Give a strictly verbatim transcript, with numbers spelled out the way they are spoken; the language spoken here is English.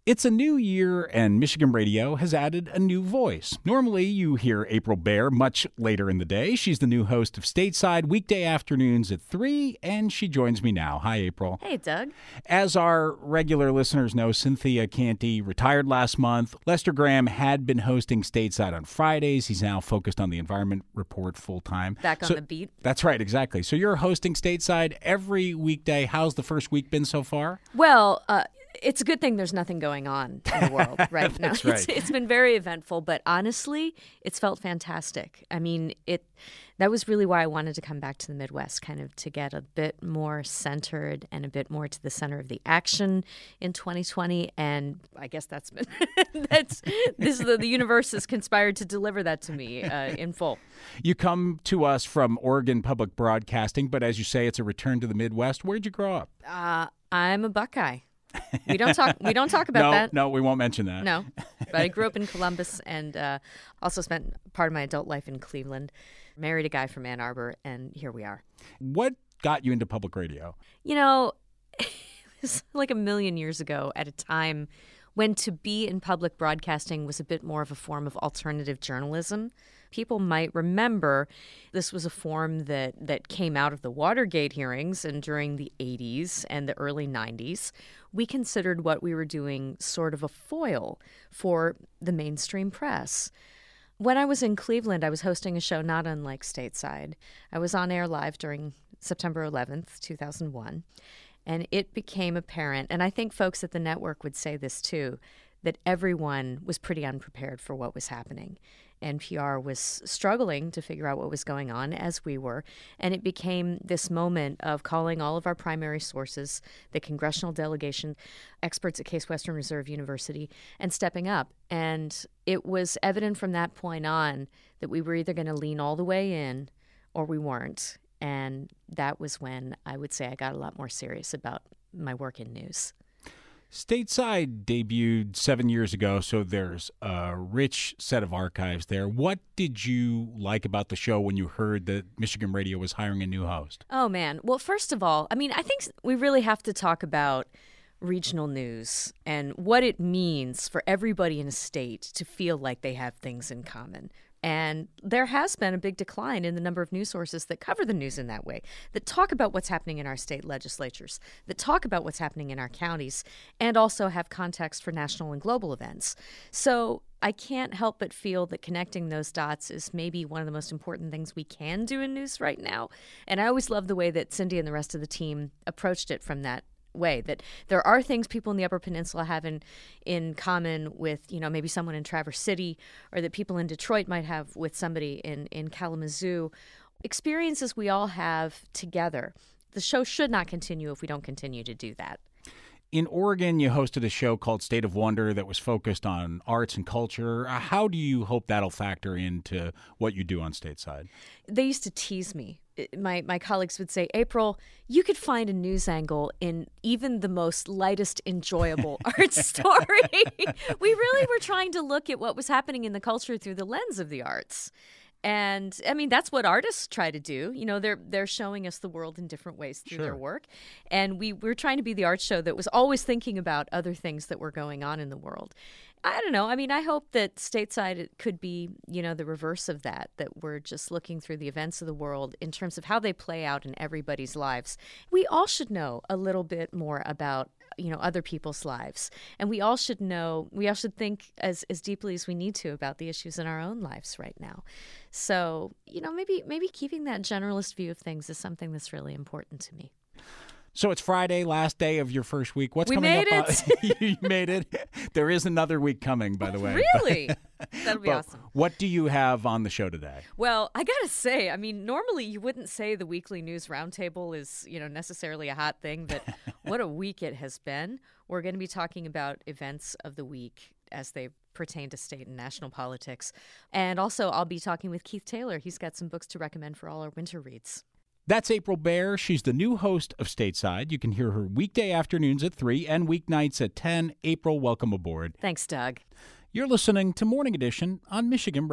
It's a new year, and Michigan Radio has added a new voice. Normally, you hear April Baer much later in the day. She's the new host of Stateside, weekday afternoons at three, and she joins me now. Hi, April. Hey, Doug. As our regular listeners know, Cynthia Canty retired last month. Lester Graham had been hosting Stateside on Fridays. He's now focused on the Environment Report full-time. Back on so, the beat. That's right, exactly. So you're hosting Stateside every weekday. How's the first week been so far? Well, uh, it's a good thing there's nothing going on in the world right now. That's right. It's, it's been very eventful, but honestly, it's felt fantastic. I mean, it that was really why I wanted to come back to the Midwest, kind of to get a bit more centered and a bit more to the center of the action in twenty twenty. And I guess that's been that's this the, the universe has conspired to deliver that to me uh, in full. You come to us from Oregon Public Broadcasting, but as you say, it's a return to the Midwest. Where'd you grow up? Uh, I'm a Buckeye. We don't talk. We don't talk about no, that. No, we won't mention that. No, but I grew up in Columbus and uh, also spent part of my adult life in Cleveland. Married a guy from Ann Arbor, and here we are. What got you into public radio? You know, it was like a million years ago at a time when to be in public broadcasting was a bit more of a form of alternative journalism. People might remember this was a form that, that came out of the Watergate hearings, and during the eighties and the early nineties, we considered what we were doing sort of a foil for the mainstream press. When I was in Cleveland, I was hosting a show not unlike Stateside. I was on air live during September eleventh, two thousand one, and it became apparent, and I think folks at the network would say this too, that everyone was pretty unprepared for what was happening. N P R was struggling to figure out what was going on, as we were, and it became this moment of calling all of our primary sources, the congressional delegation, experts at Case Western Reserve University, and stepping up. And it was evident from that point on that we were either going to lean all the way in or we weren't. And that was when I would say I got a lot more serious about my work in news. Stateside debuted seven years ago, so there's a rich set of archives there. What did you like about the show when you heard that Michigan Radio was hiring a new host? Oh, man. Well, first of all, I mean, I think we really have to talk about regional news and what it means for everybody in a state to feel like they have things in common. And there has been a big decline in the number of news sources that cover the news in that way, that talk about what's happening in our state legislatures, that talk about what's happening in our counties, and also have context for national and global events. So I can't help but feel that connecting those dots is maybe one of the most important things we can do in news right now. And I always love the way that Cindy and the rest of the team approached it from that way, that there are things people in the Upper Peninsula have in, in common with, you know, maybe someone in Traverse City, or that people in Detroit might have with somebody in, in Kalamazoo. Experiences we all have together. The show should not continue if we don't continue to do that. In Oregon, you hosted a show called State of Wonder that was focused on arts and culture. How do you hope that'll factor into what you do on Stateside? They used to tease me. My my colleagues would say, April, you could find a news angle in even the most lightest, enjoyable art story. We really were trying to look at what was happening in the culture through the lens of the arts. And I mean, that's what artists try to do. You know, they're they're showing us the world in different ways through Sure. their work. And we we're trying to be the art show that was always thinking about other things that were going on in the world. I don't know. I mean, I hope that Stateside could be, you know, the reverse of that, that we're just looking through the events of the world in terms of how they play out in everybody's lives. We all should know a little bit more about, you know, other people's lives. And we all should know, we all should think as, as deeply as we need to about the issues in our own lives right now. So, you know, maybe maybe keeping that generalist view of things is something that's really important to me. So it's Friday, last day of your first week. What's we coming made up? it. You made it. There is another week coming, by the way. Really? That'll be But awesome. What do you have on the show today? Well, I got to say, I mean, normally you wouldn't say the weekly news roundtable is, you know, necessarily a hot thing, but what a week it has been. We're going to be talking about events of the week as they pertain to state and national politics. And also, I'll be talking with Keith Taylor. He's got some books to recommend for all our winter reads. That's April Baer. She's the new host of Stateside. You can hear her weekday afternoons at three and weeknights at ten. April, welcome aboard. Thanks, Doug. You're listening to Morning Edition on Michigan